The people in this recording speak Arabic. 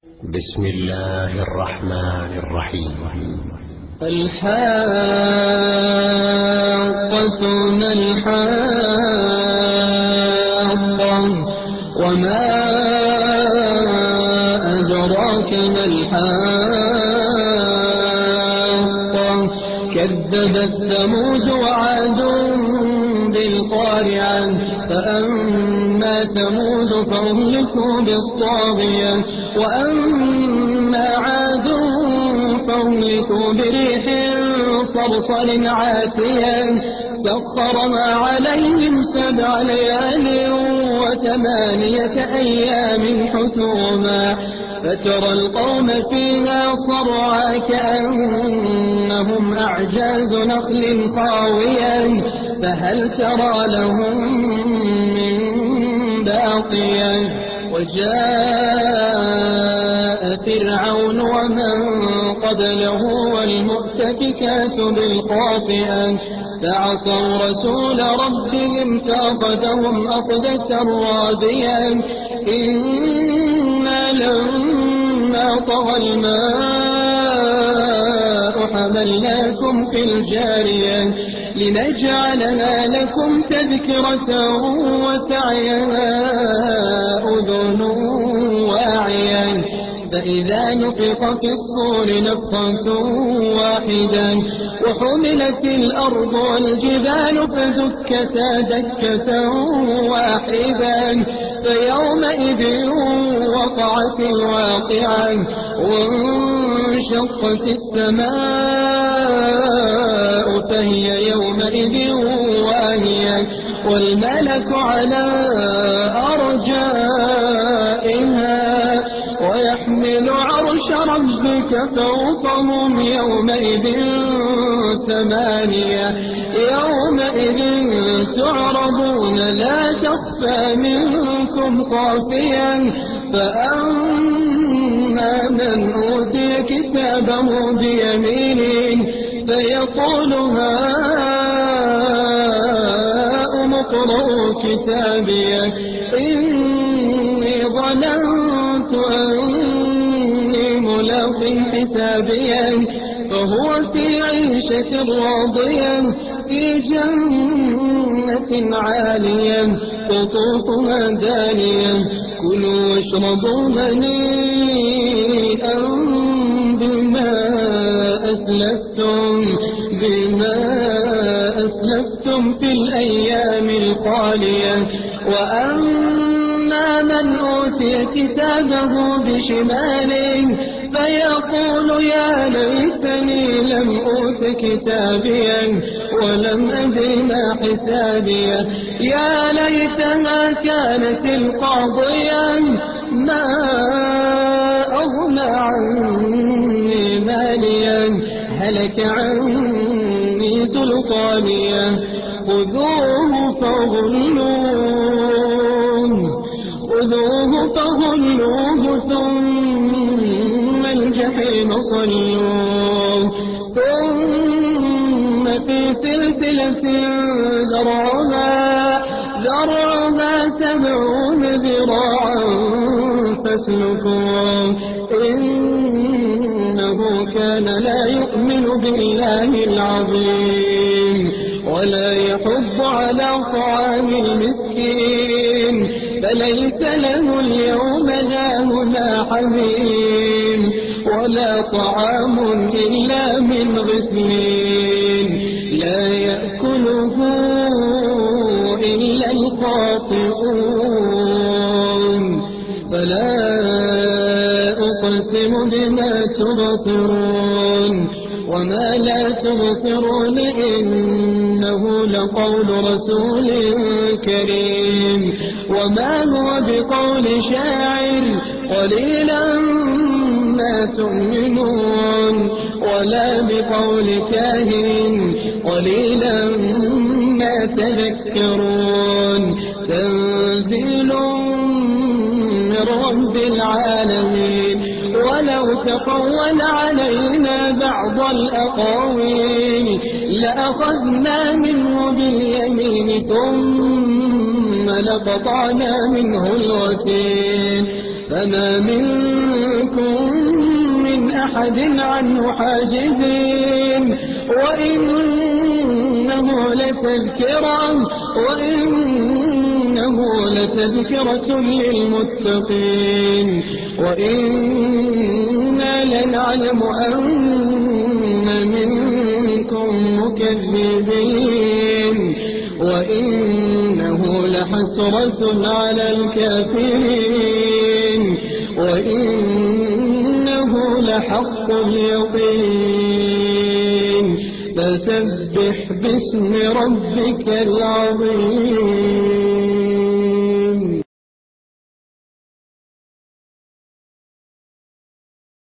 بسم الله الرحمن الرحيم. الحاقة ما الحاقة وما أدراك ما الحاقة كذبت ثمود وعاد بالقارعة فأما ثمود فأهلكوا بالطاغية وأما عاد فأهلكوا بريح صرصر عاتية سخرها عليهم 7 ليال و8 أيام حسوما فترى القوم فيها صرعى كأنهم أعجاز نخل خاوية فهل ترى لهم من باقية وجاء فرعون ومن قبله والمؤتفكات بالخاطئة فعصوا رسول ربهم فأخذهم أخذة رابية إنا لما طغى الماء حملناكم في الجارية لنجعلها لكم تذكرة وتعيها أذن واعية فإذا نفخ في الصور نفخة واحدة وحملت الأرض والجبال فدكتا دكة واحدة فيومئذ وقعت الواقعة وانشقت السماء فهي يومئذ واهية والملك على أرجائها ويحمل عرش ربك فوقهم يومئذ 8 يومئذ تعرضون لا تخفى منكم خافيا فأما من أوتي كتابه بيمينه فيقول هاؤم اقرءوا كتابيه إني ظننت أني ملاق حسابيا فهو في عيشة راضية في جنة عالية قطوفها دانية كلوا واشربوا هنيئا بما أسلفتم في الأيام الخالية وأما من أوتي كتابه بشماله فيقول يا ليتني لم أوت كتابيا ولم أدر ما حسابيا يا ليتها كانت القاضية ما أغنى عني ماليا هلك عني سلطانيا خذوه فغلوه ثم الجحيم صلوه ثم في سلسلة ذرعها 70 ذراعا فاسلكوه إنه كان لا يؤمن بالله العظيم ولا يحض على طعام المسكين فليس له اليوم هاهنا حميم ولا طعام إلا من غسلين لا يأكله إلا الخاطئون فلا أقسم بما تبصرون وما لا تبصرون إنه لقول رسول كريم وما هو بقول شاعر قليلا ما تؤمنون ولا بقول كاهن قليلا ما تذكرون تنزيل من رب العالمين ولو تقول علينا بعض الأقاويل لأخذنا منه باليمين ثم لقطعنا منه الوتين فما منكم أحد عنه حاجزين وإنه لتذكرة للمتقين وإنا لنعلم أن منكم مكذبين وإنه لحسرة على الكافرين وإنه لحق اليقين فسبح باسم ربك العظيم.